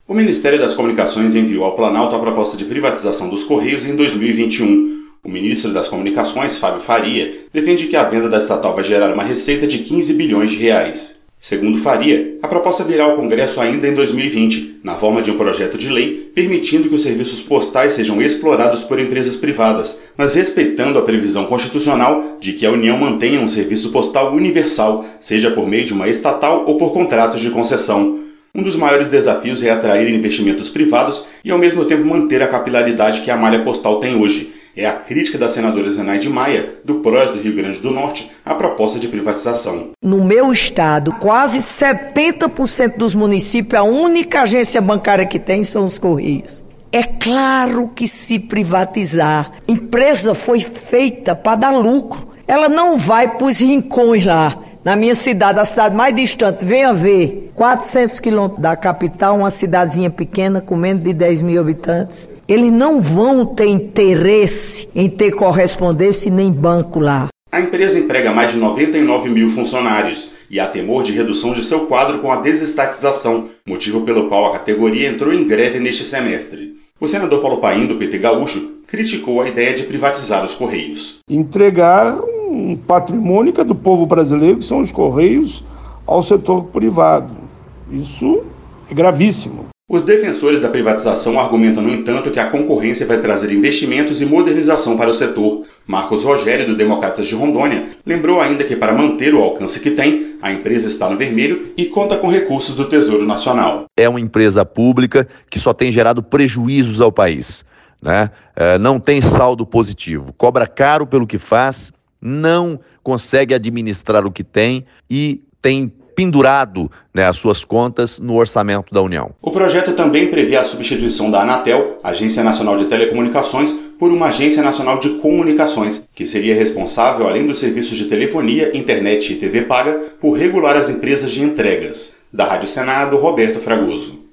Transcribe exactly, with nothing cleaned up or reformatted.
O Ministério das Comunicações enviou ao Planalto a proposta de privatização dos Correios em dois mil e vinte e um. O ministro das Comunicações, Fábio Faria, defende que a venda da estatal vai gerar uma receita de quinze bilhões de reais. Segundo Faria, a proposta virá ao Congresso ainda em dois mil e vinte, na forma de um projeto de lei permitindo que os serviços postais sejam explorados por empresas privadas, mas respeitando a previsão constitucional de que a União mantenha um serviço postal universal, seja por meio de uma estatal ou por contratos de concessão. Um dos maiores desafios é atrair investimentos privados e, ao mesmo tempo, manter a capilaridade que a malha postal tem hoje. É a crítica da senadora Zenaide Maia, do PROS do Rio Grande do Norte, à proposta de privatização. No meu estado, quase setenta por cento dos municípios, a única agência bancária que tem são os Correios. É claro que se privatizar, a empresa foi feita para dar lucro. Ela não vai para os rincões lá. Na minha cidade, a cidade mais distante, venha ver, quatrocentos quilômetros da capital, uma cidadezinha pequena com menos de dez mil habitantes. Eles não vão ter interesse em ter correspondência nem banco lá. A empresa emprega mais de noventa e nove mil funcionários e há temor de redução de seu quadro com a desestatização, motivo pelo qual a categoria entrou em greve neste semestre. O senador Paulo Paim, do P T Gaúcho, criticou a ideia de privatizar os Correios. Entregar um patrimônio que é do povo brasileiro, que são os Correios, ao setor privado. Isso é gravíssimo. Os defensores da privatização argumentam, no entanto, que a concorrência vai trazer investimentos e modernização para o setor. Marcos Rogério, do Democratas de Rondônia, lembrou ainda que, para manter o alcance que tem, a empresa está no vermelho e conta com recursos do Tesouro Nacional. É uma empresa pública que só tem gerado prejuízos ao país, né? É, não tem saldo positivo, cobra caro pelo que faz, não consegue administrar o que tem e tem pendurado, né, as suas contas no orçamento da União. O projeto também prevê a substituição da Anatel, Agência Nacional de Telecomunicações, por uma Agência Nacional de Comunicações, que seria responsável, além dos serviços de telefonia, internet e T V paga, por regular as empresas de entregas. Da Rádio Senado, Roberto Fragoso.